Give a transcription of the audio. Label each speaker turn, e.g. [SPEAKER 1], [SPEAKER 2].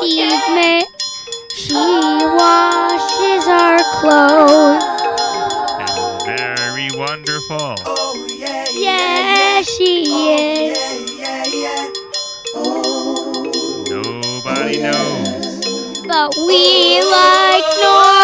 [SPEAKER 1] evening. She washes our clothes.
[SPEAKER 2] And very wonderful.
[SPEAKER 3] Oh yeah,
[SPEAKER 1] Yeah, she is.
[SPEAKER 3] yeah, yeah. Oh,
[SPEAKER 2] Nobody knows.
[SPEAKER 1] But we like Nora.